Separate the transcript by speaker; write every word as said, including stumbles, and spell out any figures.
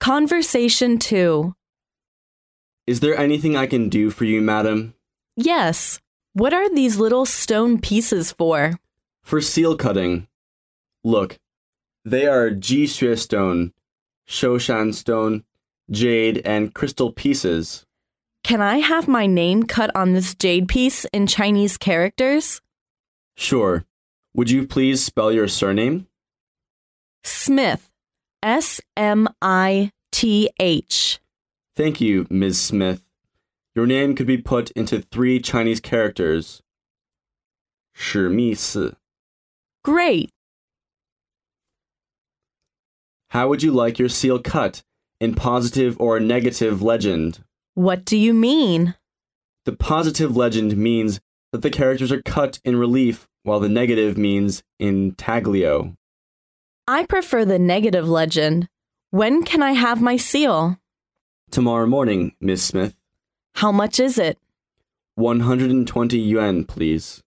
Speaker 1: Conversation two.
Speaker 2: Is there anything I can do for you, madam?
Speaker 1: Yes. What are these little stone pieces for?
Speaker 2: For seal cutting. Look, they are Jixue stone, Shoshan stone, jade, and crystal pieces.
Speaker 1: Can I have my name cut on this jade piece in Chinese characters?
Speaker 2: Sure. Would you please spell your surname?
Speaker 1: Smith. S M I T H.
Speaker 2: Thank you, Miz Smith. Your name could be put into three Chinese characters. 史密斯.
Speaker 1: Great.
Speaker 2: How would you like your seal cut, in positive or negative legend?
Speaker 1: What do you mean?
Speaker 2: The positive legend means that the characters are cut in relief, while the negative means intaglio.
Speaker 1: I prefer the negative legend. When can I have my seal?
Speaker 2: Tomorrow morning, Miss Smith.
Speaker 1: How much is it?
Speaker 2: one hundred twenty yuan, please.